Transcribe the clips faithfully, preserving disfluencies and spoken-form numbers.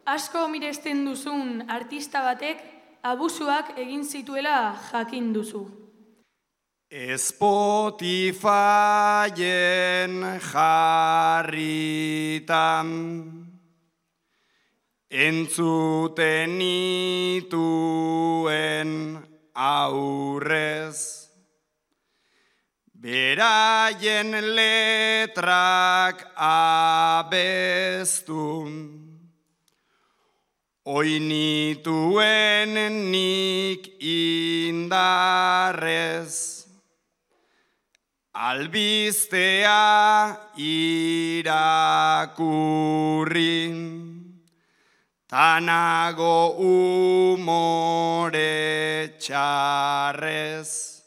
asko miresten duzun artista batek abusuak egin zituela jakin duzu. Spotifyen jarritan entzuten nituen aurrez, beraien letrak abestu, oinituen nik indarrez, albistea irakurri, tanago umore txarrez,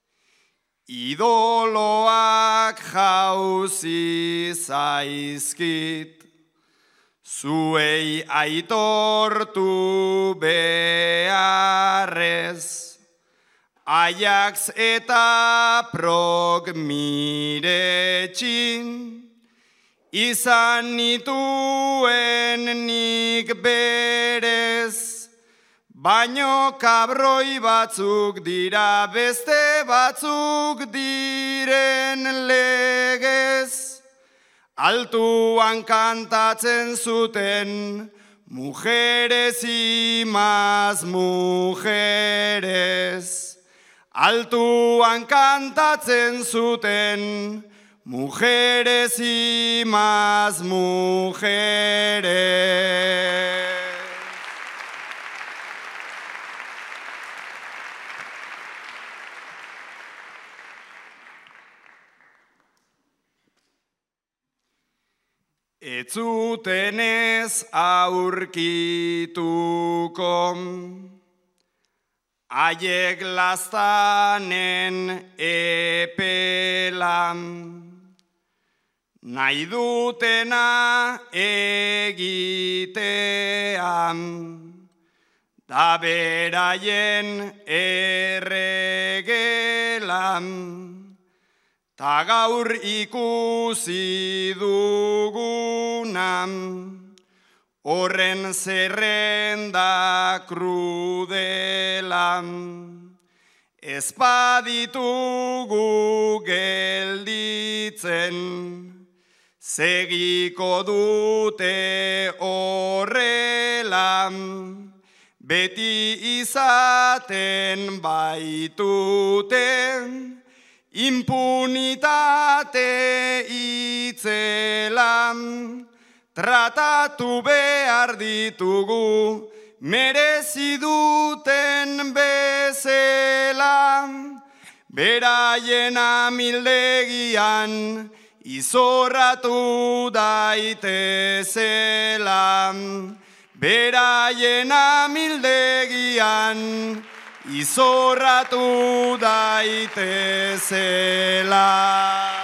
idoloak jauzi zaizkit, zuei aitortu beharrez, Ajax eta prog miretxin, izan nituen nik berez, baino kabroi batzuk dira beste batzuk diren legez, altuan kantatzen zuten, mujeres y más mujeres. Altuan kantatzen zuten, mujeres y más mujeres. Ez zuten ez aurkituko, haiek laztanen epelan, nahi dutena egitean, da beraien erregelan, ta gaur ikusi dugunan, horren zerrenda krudelan, ez baditugu gelditzen, segiko dute horrelan, beti izaten baituten, impunitate itzelan, tratatu behar ditugu, merezi duten bezala, beraien amildegian, izorratu daitezela, beraien amildegian, izorratu daitezela.